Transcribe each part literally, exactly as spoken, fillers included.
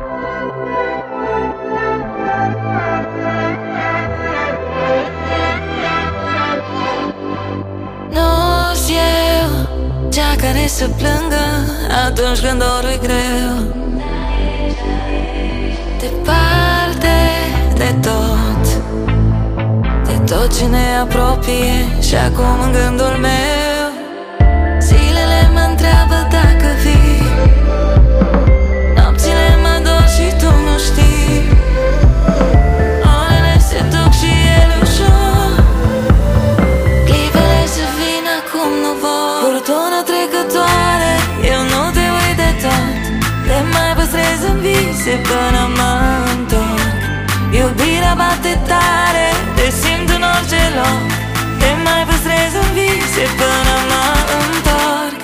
Nu-s eu cea care să plângă atunci când dorul e greu, departe de tot, de tot ce ne apropie. Și acum în gândul meu zilele mă întreabă dacă vii, nopțile mă dor și tu nu știi. Orele se duc și el ușor, clipele să vină acum nu vor. Furtună trecătoare, eu nu te uit de tot, te mai păstrez în vise până mă întorc. Iubirea bate tare, te simt în orice loc, te mai păstrez în vise până mă întorc.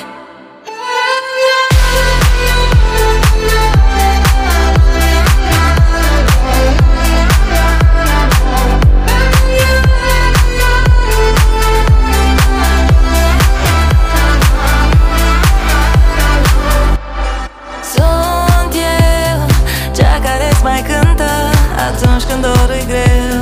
Sunt eu cea care-ți mai cântă atunci când dorul e greu,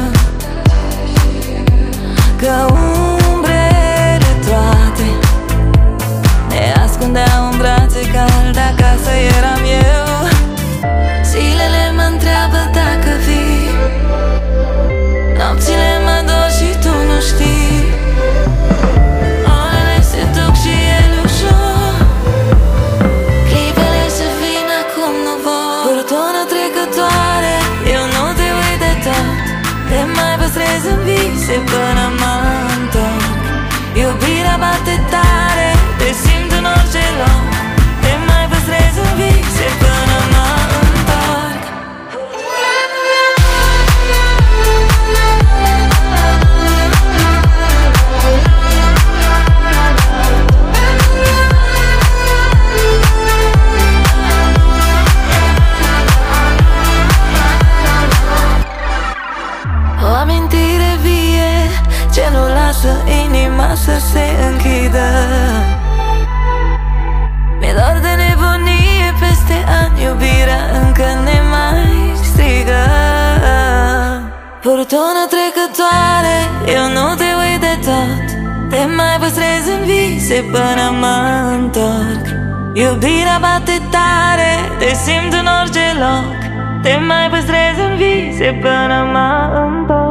că umbrele toate ne ascundeau în brațe calde, acasă eram eu. Zilele mă întreabă dacă vii, nopțile mă dor și tu nu știi. Orele se duc și el ușor, clipele să vină acum nu vor. Furtună trecătoare, eu nu te uit de tot, te mai păstrez în vise până mă întorc. Iubirea bate tare, te simt în orice loc, te mai păstrez în vise până mă întorc. O amintire vie ce nu lasă inima să se închidă. Mi-e dor de nebunie, peste ani iubirea încă ne mai strigă. Furtună trecătoare, eu nu te uit de tot, te mai păstrez în vise până mă întorc. Iubirea bate tare, te simt în orice loc, te mai păstrez în vise până mă întorc.